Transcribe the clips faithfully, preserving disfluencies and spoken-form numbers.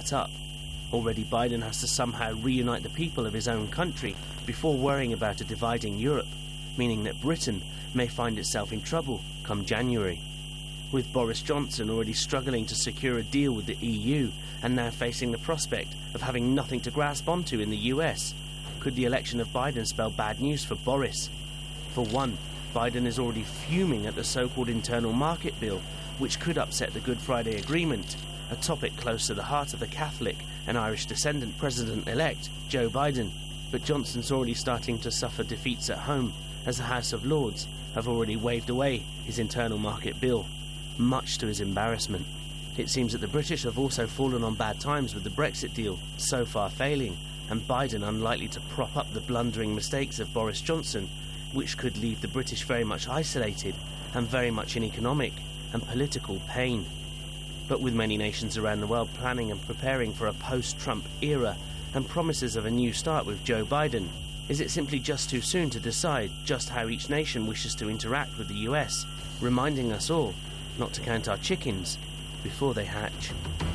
set up. Already Biden has to somehow reunite the people of his own country before worrying about a dividing Europe, meaning that Britain may find itself in trouble come January. With Boris Johnson already struggling to secure a deal with the E U and now facing the prospect of having nothing to grasp onto in the U S, could the election of Biden spell bad news for Boris? For one, Biden is already fuming at the so-called internal market bill, which could upset the Good Friday Agreement, a topic close to the heart of the Catholic and Irish descendant President-elect Joe Biden. But Johnson's already starting to suffer defeats at home, as the House of Lords have already waved away his internal market bill, much to his embarrassment. It seems that the British have also fallen on bad times with the Brexit deal so far failing, and Biden unlikely to prop up the blundering mistakes of Boris Johnson, which could leave the British very much isolated and very much in economic and political pain. But with many nations around the world planning and preparing for a post-Trump era and promises of a new start with Joe Biden, is it simply just too soon to decide just how each nation wishes to interact with the U S, reminding us all not to count our chickens before they hatch?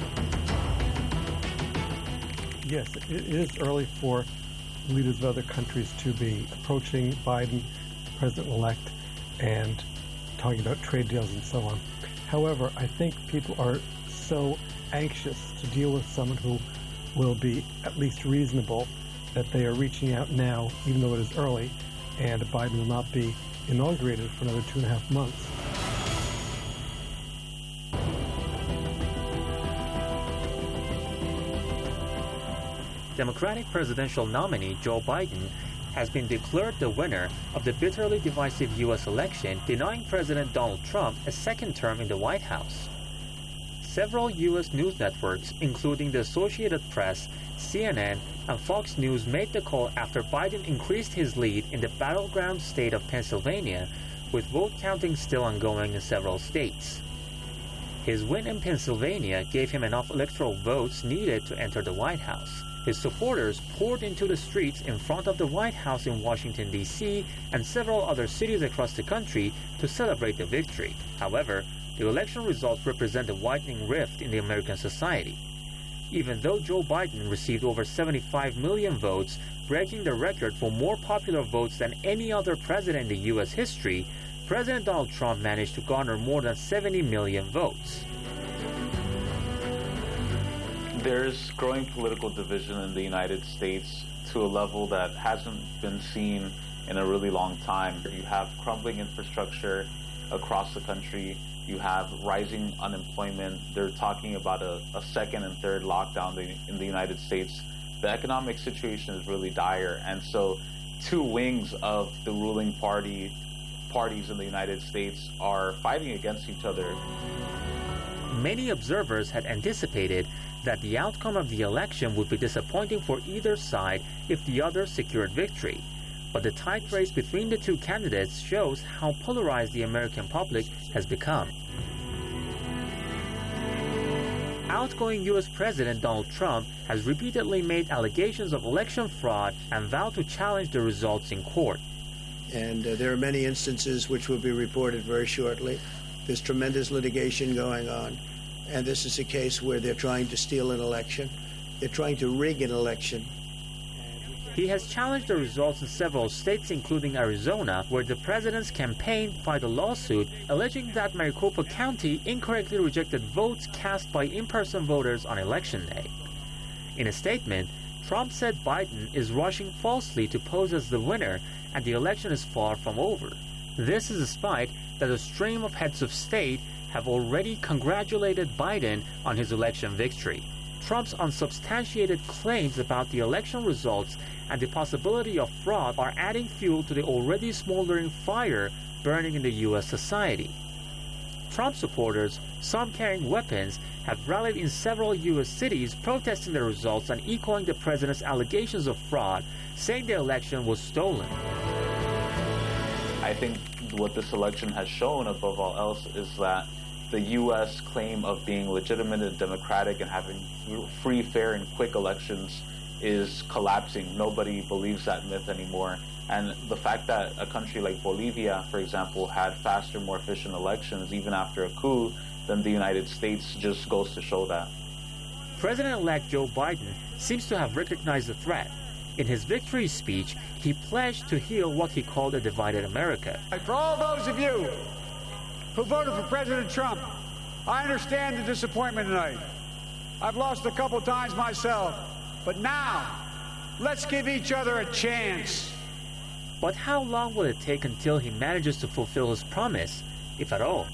Yes, it is early for leaders of other countries to be approaching Biden, president-elect, and talking about trade deals and so on. However, I think people are so anxious to deal with someone who will be at least reasonable that they are reaching out now, even though it is early, and Biden will not be inaugurated for another two and a half months. Democratic presidential nominee Joe Biden has been declared the winner of the bitterly divisive U S election, denying President Donald Trump a second term in the White House. Several U S news networks, including the Associated Press, C N N, and Fox News, made the call after Biden increased his lead in the battleground state of Pennsylvania, with vote counting still ongoing in several states. His win in Pennsylvania gave him enough electoral votes needed to enter the White House. His supporters poured into the streets in front of the White House in Washington, D C, and several other cities across the country to celebrate the victory. However, the election results represent a widening rift in the American society. Even though Joe Biden received over seventy-five million votes, breaking the record for more popular votes than any other president in the U S history, President Donald Trump managed to garner more than seventy million votes. There's growing political division in the United States to a level that hasn't been seen in a really long time. You have crumbling infrastructure across the country. You have rising unemployment. They're talking about a, a second and third lockdown in the United States. The economic situation is really dire. And so two wings of the ruling party parties in the United States are fighting against each other. Many observers had anticipated that the outcome of the election would be disappointing for either side if the other secured victory. But the tight race between the two candidates shows how polarized the American public has become. Outgoing U S President Donald Trump has repeatedly made allegations of election fraud and vowed to challenge the results in court. And uh, there are many instances which will be reported very shortly. There's tremendous litigation going on. And this is a case where they're trying to steal an election. They're trying to rig an election. He has challenged the results in several states, including Arizona, where the president's campaign filed a lawsuit alleging that Maricopa County incorrectly rejected votes cast by in-person voters on Election Day. In a statement, Trump said Biden is rushing falsely to pose as the winner and the election is far from over. This is despite that a stream of heads of state have already congratulated Biden on his election victory. Trump's unsubstantiated claims about the election results and the possibility of fraud are adding fuel to the already smoldering fire burning in the U S society. Trump supporters, some carrying weapons, have rallied in several U S cities protesting the results and echoing the president's allegations of fraud, saying the election was stolen. I think what this election has shown, above all else, is that the U S claim of being legitimate and democratic and having free, fair, and quick elections is collapsing. Nobody believes that myth anymore. And the fact that a country like Bolivia, for example, had faster, more efficient elections even after a coup than the United States just goes to show that. President-elect Joe Biden seems to have recognized the threat. In his victory speech, he pledged to heal what he called a divided America. For all those of you who voted for President Trump, I understand the disappointment tonight. I've lost a couple times myself, but now, let's give each other a chance. But how long will it take until he manages to fulfill his promise, if at all?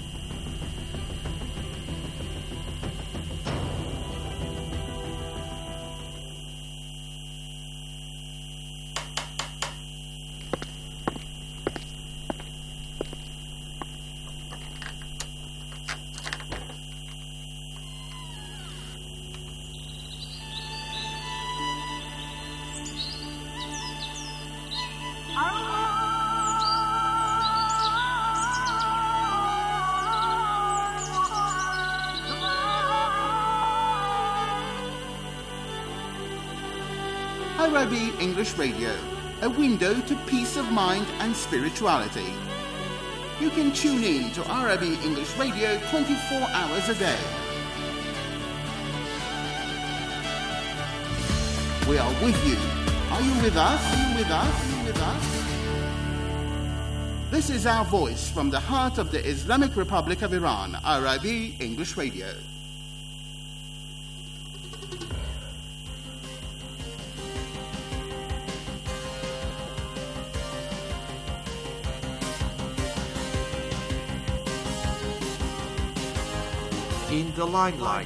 Arabi English Radio, a window to peace of mind and spirituality. You can tune in to Arabi English Radio twenty-four hours a day. We are with you. Are you with us? Are you with us? Are you with us? This is our voice from the heart of the Islamic Republic of Iran, Arabi English Radio. In the limelight.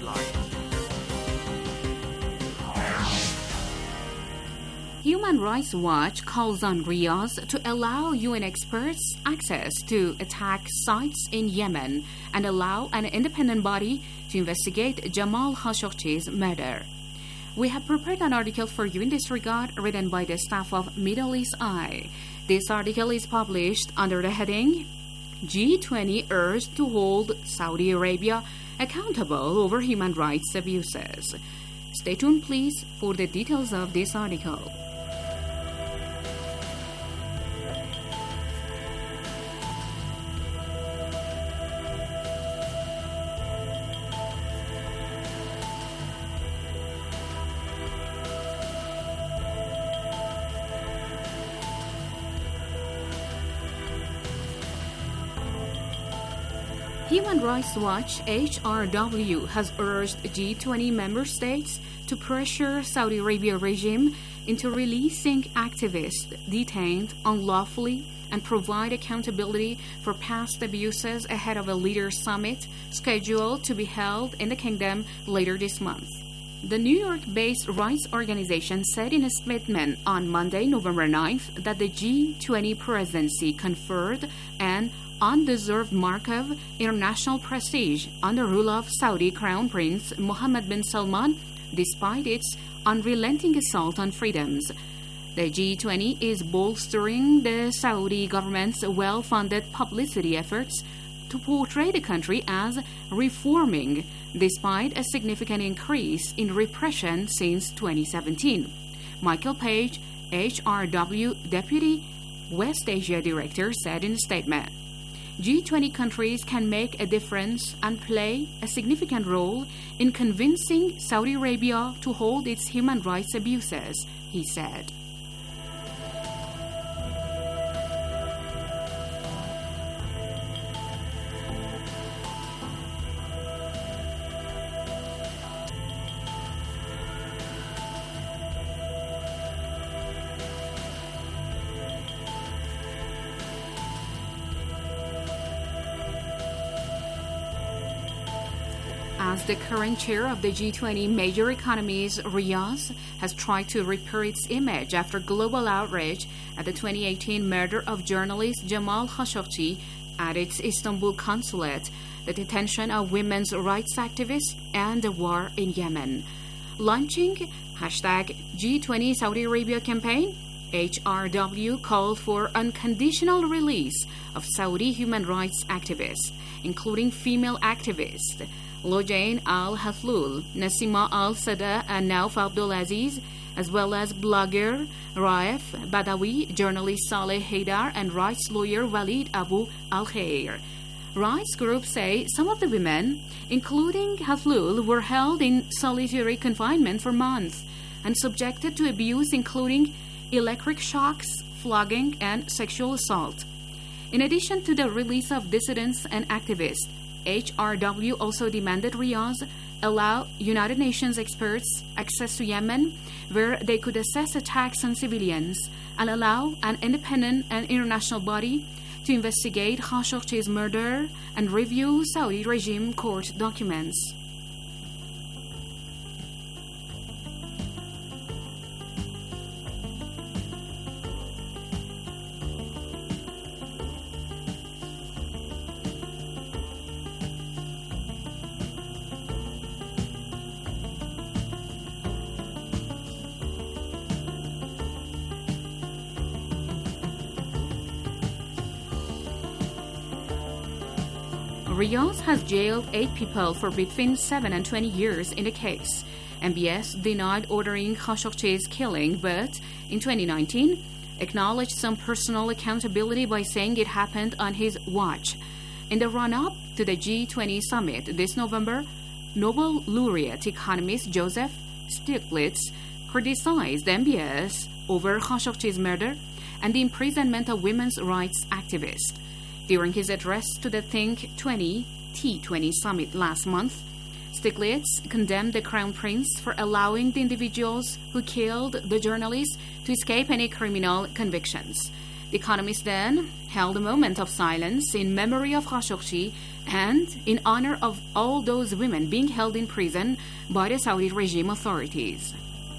Human Rights Watch calls on Riyadh to allow U N experts access to attack sites in Yemen and allow an independent body to investigate Jamal Khashoggi's murder. We have prepared an article for you in this regard written by the staff of Middle East Eye. This article is published under the heading G twenty urged to hold Saudi Arabia accountable over human rights abuses. Stay tuned, please, for the details of this article. Human Rights Watch H R W has urged G twenty member states to pressure Saudi Arabia regime into releasing activists detained unlawfully and provide accountability for past abuses ahead of a leaders' summit scheduled to be held in the kingdom later this month. The New York-based rights organization said in a statement on Monday, November ninth, that the G twenty presidency conferred an undeserved mark of international prestige on the rule of Saudi Crown Prince Mohammed bin Salman, despite its unrelenting assault on freedoms. The G twenty is bolstering the Saudi government's well-funded publicity efforts to portray the country as reforming, despite a significant increase in repression since twenty seventeen. Michael Page, H R W Deputy West Asia Director, said in a statement, G twenty countries can make a difference and play a significant role in convincing Saudi Arabia to hold its human rights abuses, he said. As the current chair of the G twenty major economies, Riyadh has tried to repair its image after global outrage at the twenty eighteen murder of journalist Jamal Khashoggi at its Istanbul consulate, the detention of women's rights activists, and the war in Yemen. Launching hashtag G twenty Saudi Arabia campaign, H R W called for unconditional release of Saudi human rights activists, including female activists Lojain al-Hathlul, Nasima al-Sada, and Nauf Abdulaziz, as well as blogger Raif Badawi, journalist Saleh Haidar, and rights lawyer Walid Abu al-Khair. Rights groups say some of the women, including Hathloul, were held in solitary confinement for months and subjected to abuse including electric shocks, flogging, and sexual assault. In addition to the release of dissidents and activists, H R W also demanded Riyadh allow United Nations experts access to Yemen, where they could assess attacks on civilians, and allow an independent and international body to investigate Khashoggi's murder and review Saudi regime court documents. Riyadh has jailed eight people for between seven and twenty years in the case. M B S denied ordering Khashoggi's killing, but in twenty nineteen acknowledged some personal accountability by saying it happened on his watch. In the run-up to the G twenty summit this November, Nobel laureate economist Joseph Stiglitz criticized M B S over Khashoggi's murder and the imprisonment of women's rights activists. During his address to the Think twenty T twenty summit last month, Stiglitz condemned the Crown Prince for allowing the individuals who killed the journalists to escape any criminal convictions. The Economist then held a moment of silence in memory of Khashoggi and in honor of all those women being held in prison by the Saudi regime authorities.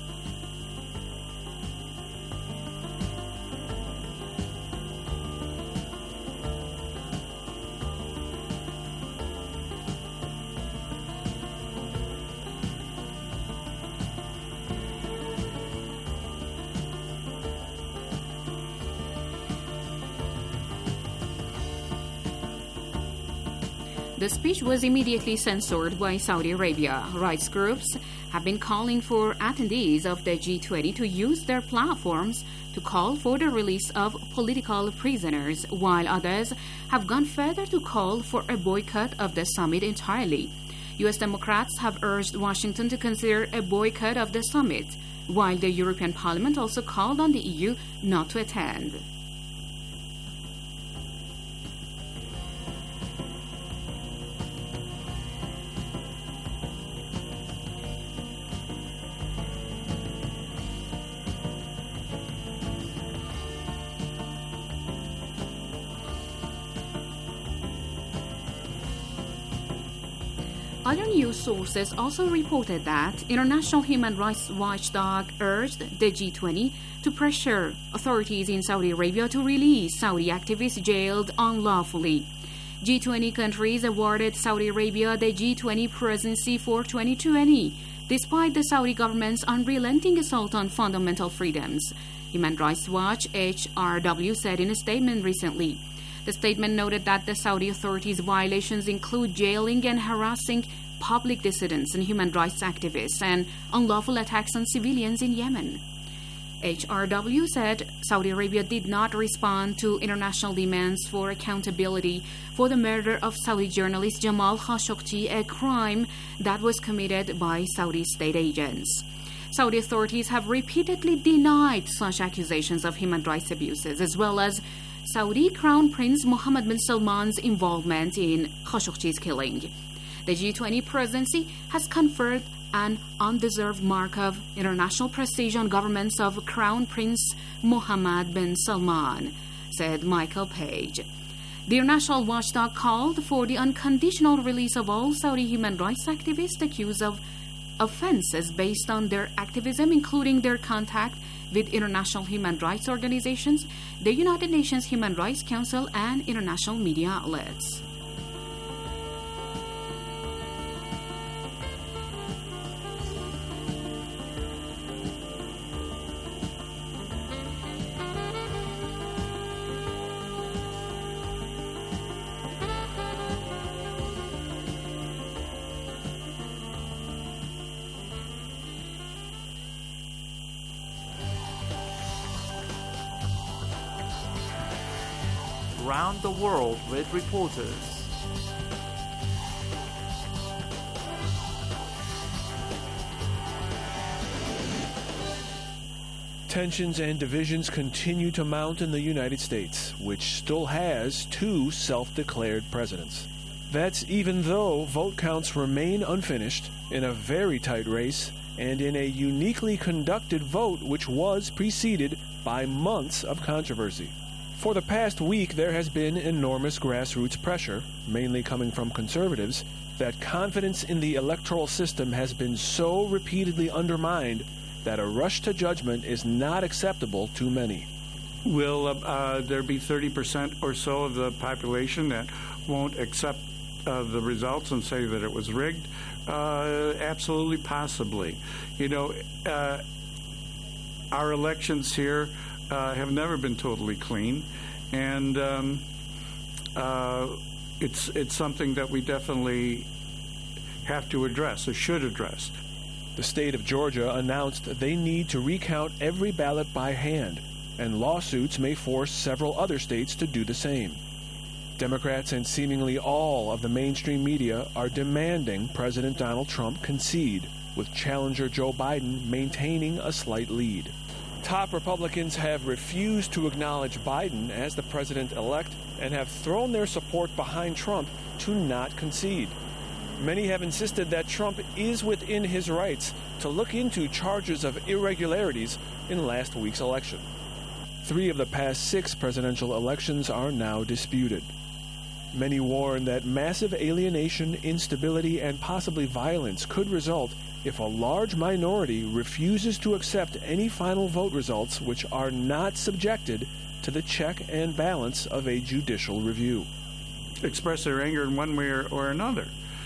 The speech was immediately censored by Saudi Arabia. Rights groups have been calling for attendees of the G twenty to use their platforms to call for the release of political prisoners, while others have gone further to call for a boycott of the summit entirely. U S Democrats have urged Washington to consider a boycott of the summit, while the European Parliament also called on the E U not to attend. Other news sources also reported that International Human Rights Watchdog urged the G twenty to pressure authorities in Saudi Arabia to release Saudi activists jailed unlawfully. G twenty countries awarded Saudi Arabia the G twenty presidency for twenty twenty, despite the Saudi government's unrelenting assault on fundamental freedoms. Human Rights Watch H R W said in a statement recently. The statement noted that the Saudi authorities' violations include jailing and harassing public dissidents and human rights activists and unlawful attacks on civilians in Yemen. H R W said Saudi Arabia did not respond to international demands for accountability for the murder of Saudi journalist Jamal Khashoggi, a crime that was committed by Saudi state agents. Saudi authorities have repeatedly denied such accusations of human rights abuses, as well as Saudi Crown Prince Mohammed bin Salman's involvement in Khashoggi's killing. The G twenty presidency has conferred an undeserved mark of international prestige on governments of Crown Prince Mohammed bin Salman, said Michael Page. The International Watchdog called for the unconditional release of all Saudi human rights activists accused of offenses based on their activism, including their contact with international human rights organizations, the United Nations Human Rights Council, and international media outlets. Around the world with reporters. Tensions and divisions continue to mount in the United States, which still has two self-declared presidents. That's even though vote counts remain unfinished, in a very tight race, and in a uniquely conducted vote which was preceded by months of controversy. For the past week, there has been enormous grassroots pressure, mainly coming from conservatives, that confidence in the electoral system has been so repeatedly undermined that a rush to judgment is not acceptable to many. Will uh, there be thirty percent or so of the population that won't accept uh, the results and say that it was rigged? Uh, absolutely, possibly. You know, uh, our elections here uh, have never been totally clean, and um, uh, it's it's something that we definitely have to address or should address. The state of Georgia announced they need to recount every ballot by hand, and lawsuits may force several other states to do the same. Democrats and seemingly all of the mainstream media are demanding President Donald Trump concede, with challenger Joe Biden maintaining a slight lead. Top Republicans have refused to acknowledge Biden as the president-elect and have thrown their support behind Trump to not concede. Many have insisted that Trump is within his rights to look into charges of irregularities in last week's election. Three of the past six presidential elections are now disputed. Many warn that massive alienation, instability, and possibly violence could result if a large minority refuses to accept any final vote results which are not subjected to the check and balance of a judicial review. Express their anger in one way or, or another.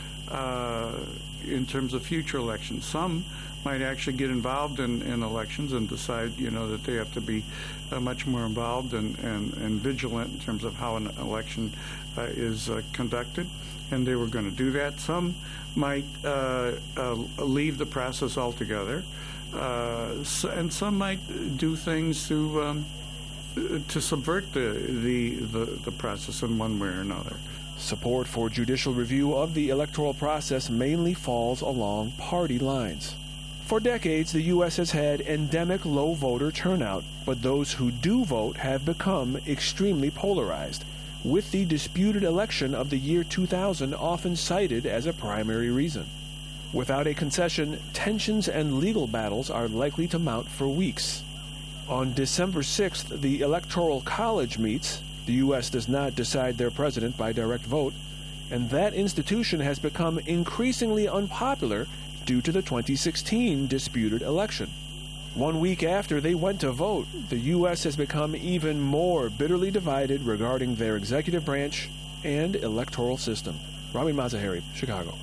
Uh, in terms of future elections. Some might actually get involved in, in elections and decide, you know, that they have to be uh, much more involved and, and, and vigilant in terms of how an election uh, is uh, conducted, and they were going to do that. Some might uh, uh, leave the process altogether, uh, so, and some might do things to um, to subvert the, the, the, the process in one way or another. Support for judicial review of the electoral process mainly falls along party lines. For decades, the U S has had endemic low voter turnout, but those who do vote have become extremely polarized, with the disputed election of the year two thousand often cited as a primary reason. Without a concession, tensions and legal battles are likely to mount for weeks. On December sixth, the Electoral College meets. The U S does not decide their president by direct vote, and that institution has become increasingly unpopular due to the twenty sixteen disputed election. One week after they went to vote, the U S has become even more bitterly divided regarding their executive branch and electoral system. Ramin Mazaheri, Chicago.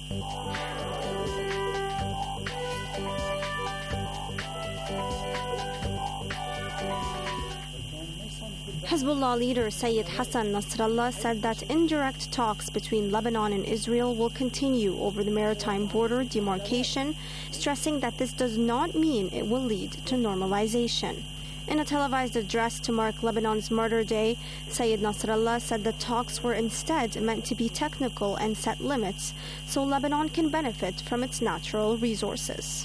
Hezbollah leader Sayyid Hassan Nasrallah said that indirect talks between Lebanon and Israel will continue over the maritime border demarcation, stressing that this does not mean it will lead to normalization. In a televised address to mark Lebanon's Martyr Day, Sayyid Nasrallah said the talks were instead meant to be technical and set limits, so Lebanon can benefit from its natural resources.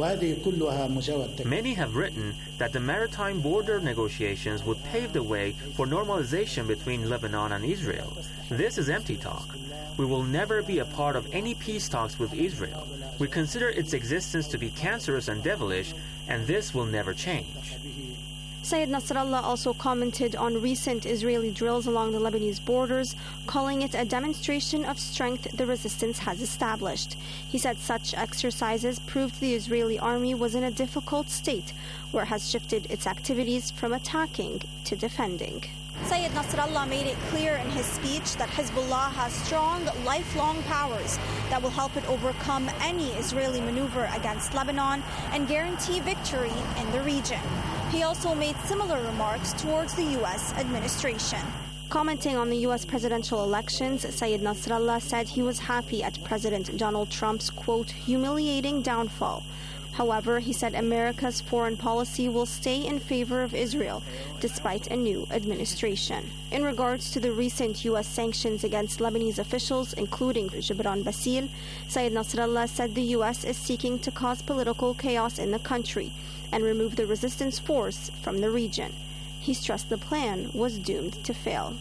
Many have written that the maritime border negotiations would pave the way for normalization between Lebanon and Israel. This is empty talk. We will never be a part of any peace talks with Israel. We consider its existence to be cancerous and devilish, and this will never change. Sayyid Nasrallah also commented on recent Israeli drills along the Lebanese borders, calling it a demonstration of strength the resistance has established. He said such exercises proved the Israeli army was in a difficult state, where it has shifted its activities from attacking to defending. Sayyid Nasrallah made it clear in his speech that Hezbollah has strong, lifelong powers that will help it overcome any Israeli maneuver against Lebanon and guarantee victory in the region. He also made similar remarks towards the U S administration. Commenting on the U S presidential elections, Sayyid Nasrallah said he was happy at President Donald Trump's, quote, humiliating downfall. However, he said America's foreign policy will stay in favor of Israel, despite a new administration. In regards to the recent U S sanctions against Lebanese officials, including Gibran Bassil, Sayyid Nasrallah said the U S is seeking to cause political chaos in the country and remove the resistance force from the region. He stressed the plan was doomed to fail.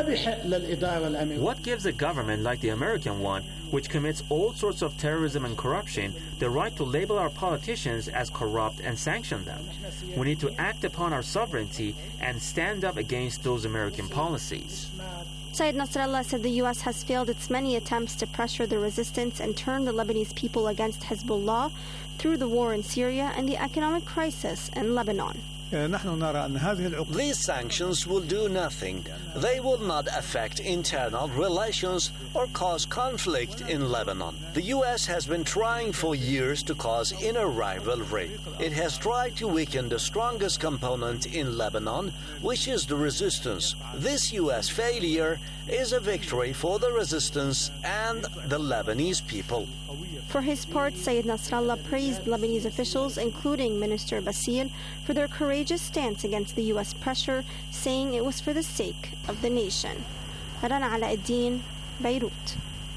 What gives a government like the American one, which commits all sorts of terrorism and corruption, the right to label our politicians as corrupt and sanction them? We need to act upon our sovereignty and stand up against those American policies. Saeed Nasrallah said the U S has failed its many attempts to pressure the resistance and turn the Lebanese people against Hezbollah through the war in Syria and the economic crisis in Lebanon. These sanctions will do nothing. They will not affect internal relations or cause conflict in Lebanon. The U S has been trying for years to cause inner rivalry. It has tried to weaken the strongest component in Lebanon, which is the resistance. This U S failure is a victory for the resistance and the Lebanese people. For his part, Saeed Nasrallah praised Lebanese officials, including Minister Bassil, for their courageous stance against the U S pressure, saying it was for the sake of the nation. Rana Alauddin, Beirut.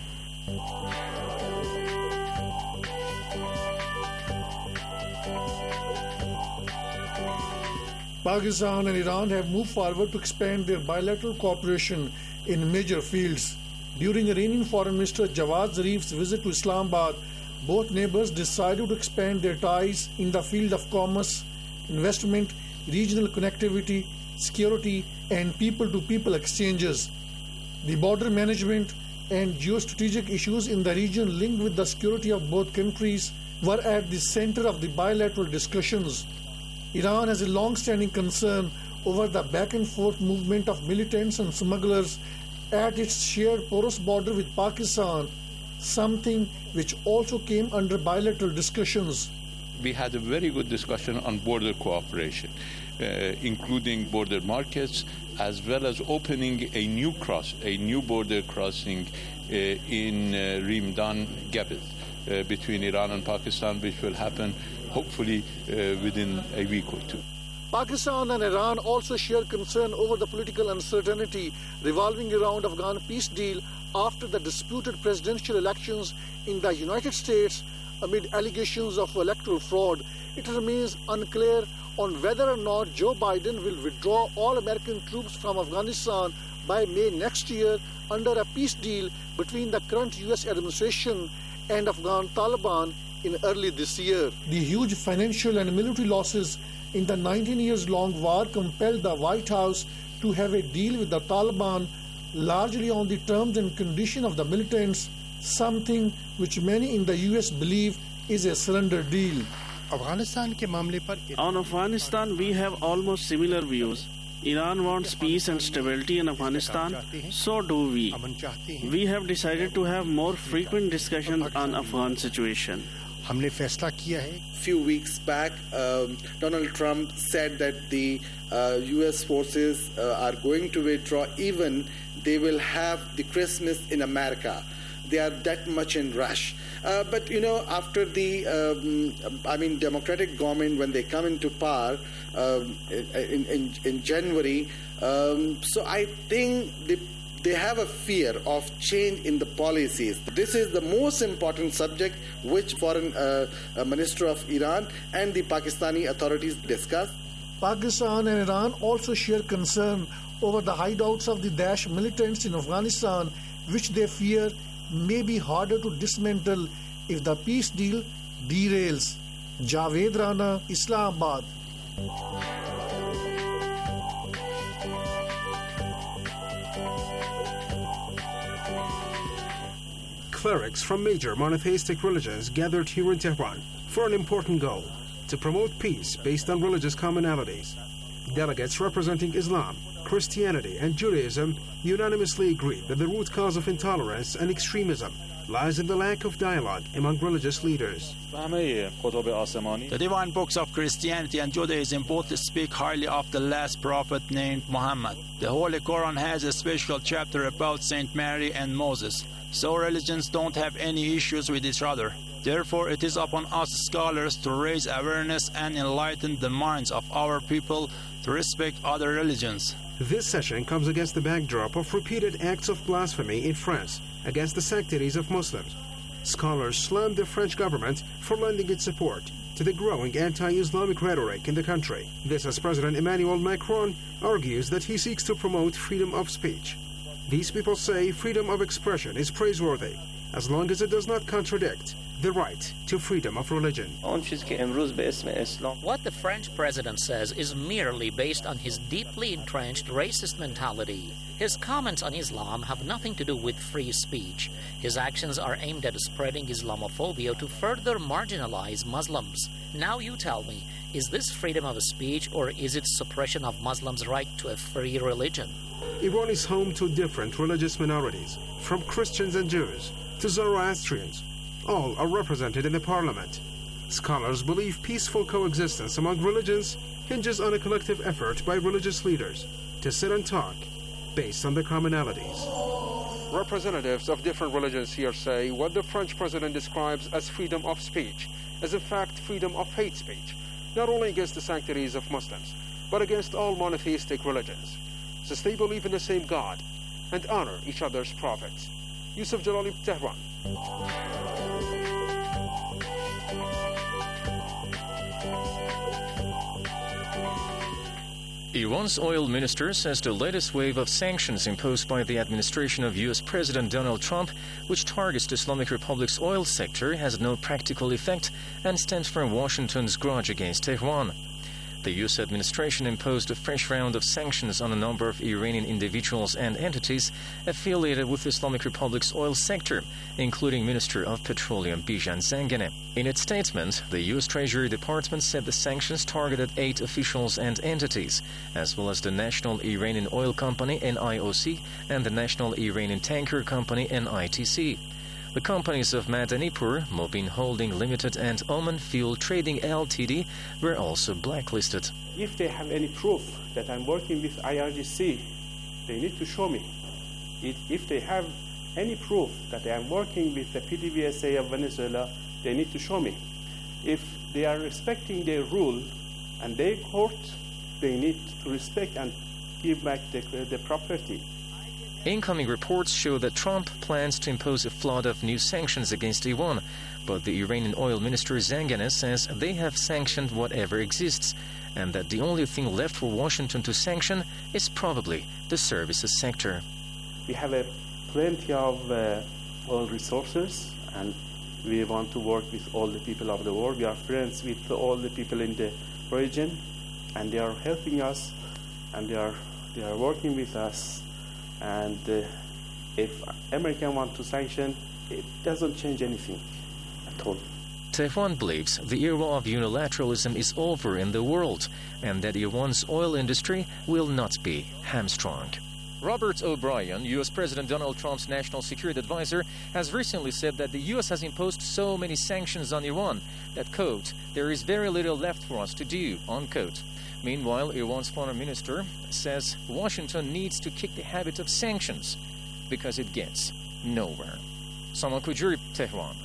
Pakistan and Iran have moved forward to expand their bilateral cooperation in major fields. During Iranian Foreign Minister Jawad Zarif's visit to Islamabad, both neighbors decided to expand their ties in the field of commerce, investment, regional connectivity, security, and people-to-people exchanges. The border management and geostrategic issues in the region linked with the security of both countries were at the center of the bilateral discussions. Iran has a long-standing concern over the back-and-forth movement of militants and smugglers at its shared porous border with Pakistan, something which also came under bilateral discussions. We had a very good discussion on border cooperation, uh, including border markets, as well as opening a new cross, a new border crossing uh, in uh, Rimdan Gabet uh, between Iran and Pakistan, which will happen hopefully uh, within a week or two. Pakistan and Iran also share concern over the political uncertainty revolving around Afghan peace deal after the disputed presidential elections in the United States amid allegations of electoral fraud. It remains unclear on whether or not Joe Biden will withdraw all American troops from Afghanistan by May next year under a peace deal between the current U S administration and Afghan Taliban in early this year. The huge financial and military losses in the nineteen years long war compelled the White House to have a deal with the Taliban largely on the terms and condition of the militants, something which many in the U S believe is a surrender deal. On Afghanistan, we have almost similar views. Iran wants peace and stability in Afghanistan, so do we. We have decided to have more frequent discussions on Afghan situation. Few weeks back, um, Donald Trump said that the uh, U S forces uh, are going to withdraw, even they will have the Christmas in America. They are that much in rush. Uh, but, you know, after the, um, I mean, Democratic government, when they come into power um, in, in, in January, um, so I think the They have a fear of change in the policies. This is the most important subject which Foreign uh, Minister of Iran and the Pakistani authorities discussed. Pakistan and Iran also share concern over the hideouts of the Daesh militants in Afghanistan, which they fear may be harder to dismantle if the peace deal derails. Javed Rana, Islamabad. Clerics from major monotheistic religions gathered here in Tehran for an important goal: to promote peace based on religious commonalities. Delegates representing Islam, Christianity, and Judaism unanimously agreed that the root cause of intolerance and extremism lies in the lack of dialogue among religious leaders. The divine books of Christianity and Judaism both speak highly of the last prophet named Muhammad. The Holy Quran has a special chapter about Saint Mary and Moses. So religions don't have any issues with each other. Therefore, it is upon us scholars to raise awareness and enlighten the minds of our people to respect other religions. This session comes against the backdrop of repeated acts of blasphemy in France against the sanctities of Muslims. Scholars slammed the French government for lending its support. to the growing anti-Islamic rhetoric in the country. This as President Emmanuel Macron argues that he seeks to promote freedom of speech. These people say freedom of expression is praiseworthy, as long as it does not contradict the right to freedom of religion. What the French president says is merely based on his deeply entrenched racist mentality. His comments on Islam have nothing to do with free speech. His actions are aimed at spreading Islamophobia to further marginalize Muslims. Now you tell me, is this freedom of speech or is it suppression of Muslims' right to a free religion? Iran is home to different religious minorities, from Christians and Jews to Zoroastrians. All are represented in the parliament. Scholars believe peaceful coexistence among religions hinges on a collective effort by religious leaders to sit and talk based on the commonalities. Representatives of different religions here say what the French president describes as freedom of speech is in fact freedom of hate speech, not only against the sanctuaries of Muslims, but against all monotheistic religions, since they believe in the same God and honor each other's prophets. Yusuf Jalali, Tehran. Iran's oil minister says the latest wave of sanctions imposed by the administration of U S President Donald Trump, which targets the Islamic Republic's oil sector, has no practical effect and stems from Washington's grudge against Tehran. The U S administration imposed a fresh round of sanctions on a number of Iranian individuals and entities affiliated with the Islamic Republic's oil sector, including Minister of Petroleum Bijan Zanganeh. In its statement, the U S Treasury Department said the sanctions targeted eight officials and entities, as well as the National Iranian Oil Company N I O C and the National Iranian Tanker Company N I T C. The companies of Madanipur, Mobin Holding Limited and Oman Fuel Trading L T D were also blacklisted. If they have any proof that I'm working with I R G C, they need to show me. If they have any proof that I'm working with the P D V S A of Venezuela, they need to show me. If they are respecting their rule and their court, they need to respect and give back the, the property. Incoming reports show that Trump plans to impose a flood of new sanctions against Iran, but the Iranian oil minister Zanganeh says they have sanctioned whatever exists, and that the only thing left for Washington to sanction is probably the services sector. We have a plenty of uh, oil resources, and we want to work with all the people of the world. We are friends with all the people in the region, and they are helping us, and they are they are working with us. And uh, if America wants to sanction, it doesn't change anything at all. Tehran believes the era of unilateralism is over in the world and that Iran's oil industry will not be hamstrung. Robert O'Brien, U S President Donald Trump's national security advisor, has recently said that the U S has imposed so many sanctions on Iran that, quote, there is very little left for us to do, unquote. Meanwhile, Iran's foreign minister says Washington needs to kick the habit of sanctions because it gets nowhere. Salman Kujuri, Tehran.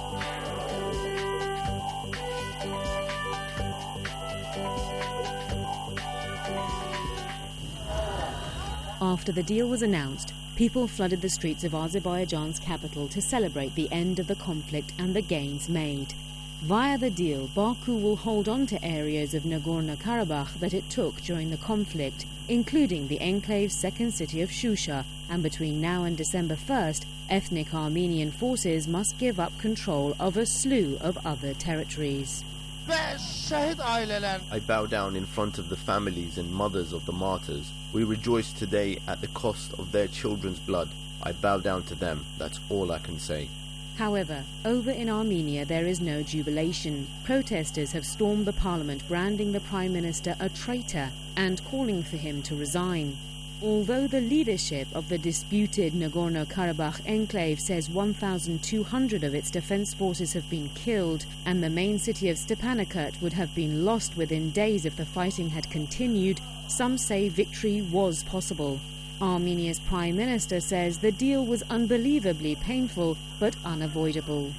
After the deal was announced, people flooded the streets of Azerbaijan's capital to celebrate the end of the conflict and the gains made. Via the deal, Baku will hold on to areas of Nagorno-Karabakh that it took during the conflict, including the enclave's second city of Shusha, and between now and December first, ethnic Armenian forces must give up control of a slew of other territories. I bow down in front of the families and mothers of the martyrs. We rejoice today at the cost of their children's blood. I bow down to them, that's all I can say. However, over in Armenia there is no jubilation. Protesters have stormed the parliament, branding the Prime Minister a traitor and calling for him to resign. Although the leadership of the disputed Nagorno-Karabakh enclave says one thousand two hundred of its defense forces have been killed and the main city of Stepanakert would have been lost within days if the fighting had continued, some say victory was possible. Armenia's Prime Minister says the deal was unbelievably painful but unavoidable.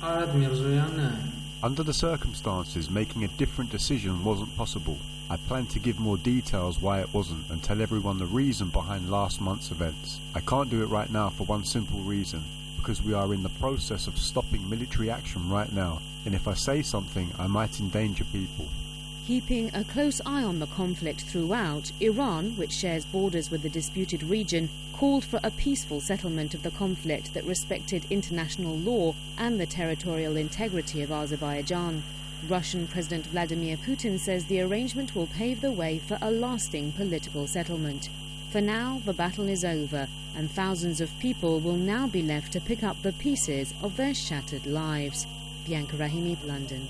Under the circumstances, making a different decision wasn't possible. I plan to give more details why it wasn't and tell everyone the reason behind last month's events. I can't do it right now for one simple reason, because because we are in the process of stopping military action right now, and if I say something, I might endanger people. Keeping a close eye on the conflict throughout, Iran, which shares borders with the disputed region, called for a peaceful settlement of the conflict that respected international law and the territorial integrity of Azerbaijan. Russian President Vladimir Putin says the arrangement will pave the way for a lasting political settlement. For now, the battle is over, and thousands of people will now be left to pick up the pieces of their shattered lives. Bianca Rahimi, London.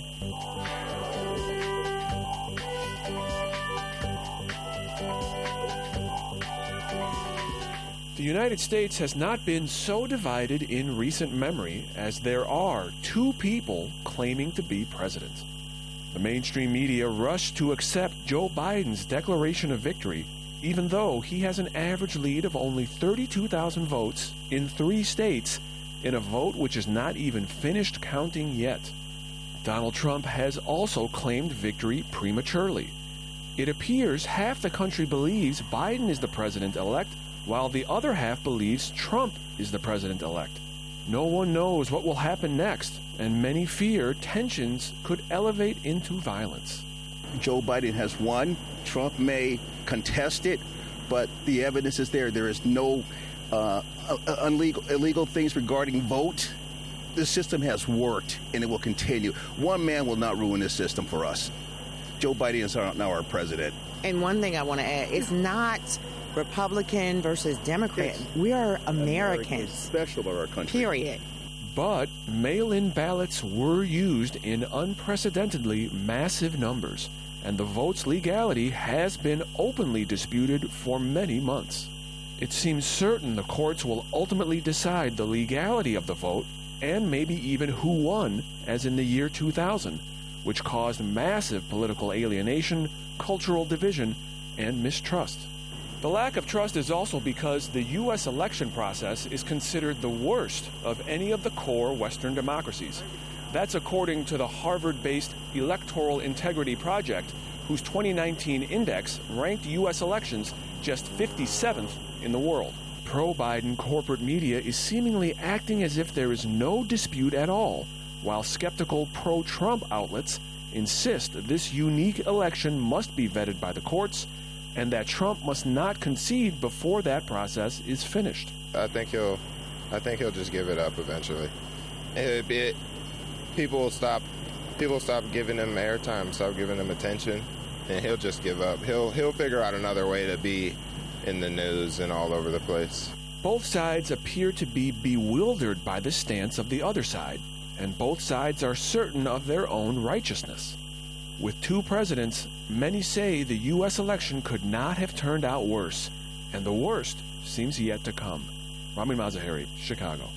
The United States has not been so divided in recent memory as there are two people claiming to be president. The mainstream media rushed to accept Joe Biden's declaration of victory, even though he has an average lead of only thirty-two thousand votes in three states in a vote which is not even finished counting yet. Donald Trump has also claimed victory prematurely. It appears half the country believes Biden is the president-elect, while the other half believes Trump is the president-elect. No one knows what will happen next, and many fear tensions could elevate into violence. Joe Biden has won. Trump may contest it, but the evidence is there. There is no uh, illegal, illegal things regarding vote. The system has worked, and it will continue. One man will not ruin this system for us. Joe Biden is our, now our president. And one thing I want to add, it's not Republican versus Democrat. Yes. We are Americans. America is special about our country. Period. But mail-in ballots were used in unprecedentedly massive numbers, and the vote's legality has been openly disputed for many months. It seems certain the courts will ultimately decide the legality of the vote, and maybe even who won, as in the year two thousand, which caused massive political alienation, cultural division, and mistrust. The lack of trust is also because the U S election process is considered the worst of any of the core Western democracies. That's according to the Harvard-based Electoral Integrity Project, whose twenty nineteen index ranked U S elections just fifty-seventh in the world. Pro-Biden corporate media is seemingly acting as if there is no dispute at all, while skeptical pro-Trump outlets insist this unique election must be vetted by the courts and that Trump must not concede before that process is finished. I think he'll, I think he'll just give it up eventually. It, it, people will stop, people will stop giving him airtime, stop giving him attention, and he'll just give up. He'll, he'll figure out another way to be in the news and all over the place. Both sides appear to be bewildered by the stance of the other side, and both sides are certain of their own righteousness. With two presidents, many say the U S election could not have turned out worse, and the worst seems yet to come. Ramin Mazaheri, Chicago.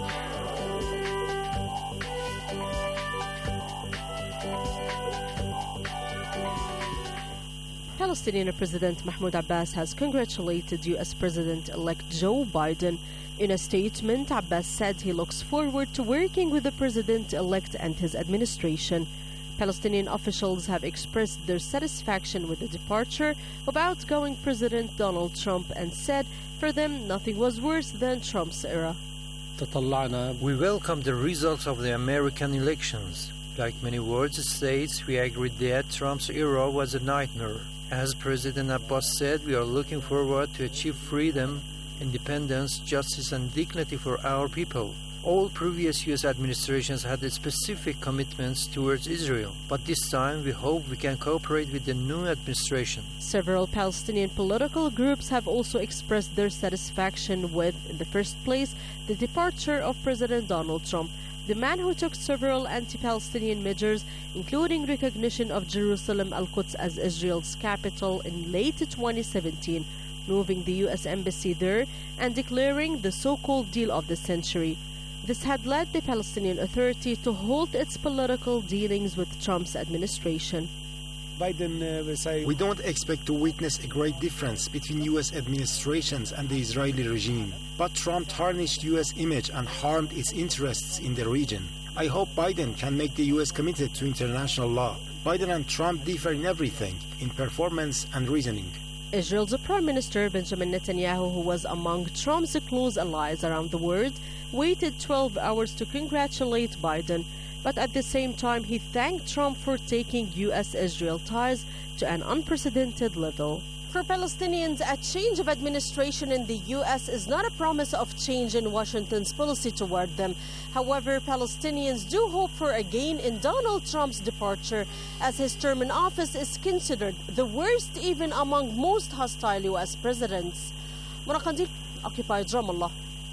Palestinian President Mahmoud Abbas has congratulated U S President-elect Joe Biden. In a statement, Abbas said he looks forward to working with the President-elect and his administration. Palestinian officials have expressed their satisfaction with the departure of outgoing President Donald Trump and said for them nothing was worse than Trump's era. We welcome the results of the American elections. Like many world states, we agree that Trump's era was a nightmare. As President Abbas said, we are looking forward to achieve freedom, independence, justice, and dignity for our people. All previous U S administrations had specific commitments towards Israel, but this time we hope we can cooperate with the new administration. Several Palestinian political groups have also expressed their satisfaction with, in the first place, the departure of President Donald Trump, the man who took several anti-Palestinian measures, including recognition of Jerusalem Al-Quds as Israel's capital in late twenty seventeen, moving the U S embassy there, and declaring the so-called deal of the century. This had led the Palestinian Authority to halt its political dealings with Trump's administration. Biden uh, will say, we don't expect to witness a great difference between U S administrations and the Israeli regime, but Trump tarnished U S image and harmed its interests in the region. I hope Biden can make the U S committed to international law. Biden and Trump differ in everything, in performance and reasoning. Israel's Prime Minister Benjamin Netanyahu, who was among Trump's close allies around the world, waited twelve hours to congratulate Biden, but at the same time he thanked Trump for taking U S Israel ties to an unprecedented level. For Palestinians, a change of administration in the U S is not a promise of change in Washington's policy toward them. However, Palestinians do hope for a gain in Donald Trump's departure, as his term in office is considered the worst even among most hostile U S presidents. Murakandil, Occupied Ramallah.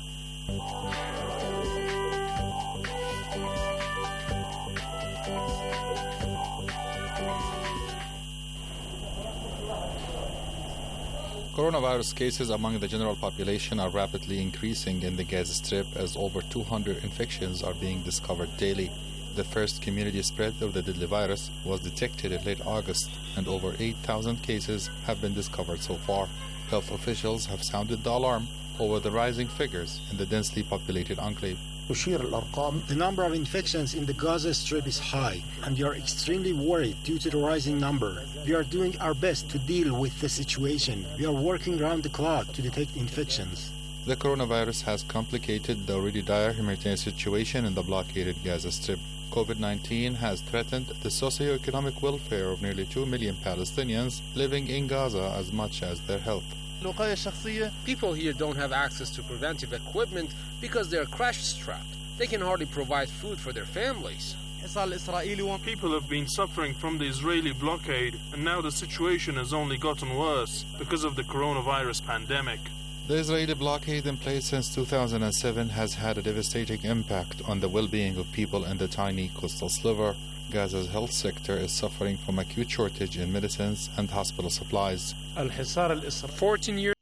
Coronavirus cases among the general population are rapidly increasing in the Gaza Strip as over two hundred infections are being discovered daily. The first community spread of the deadly virus was detected in late August, and over eight thousand cases have been discovered so far. Health officials have sounded the alarm over the rising figures in the densely populated enclave. The number of infections in the Gaza Strip is high, and we are extremely worried due to the rising number. We are doing our best to deal with the situation. We are working around the clock to detect infections. The coronavirus has complicated the already dire humanitarian situation in the blockaded Gaza Strip. COVID nineteen has threatened the socio-economic welfare of nearly two million Palestinians living in Gaza as much as their health. People here don't have access to preventive equipment because they're crash-strapped. They can hardly provide food for their families. People have been suffering from the Israeli blockade, and now the situation has only gotten worse because of the coronavirus pandemic. The Israeli blockade in place since two thousand seven has had a devastating impact on the well-being of people in the tiny coastal sliver. Gaza's health sector is suffering from acute shortage in medicines and hospital supplies. fourteen years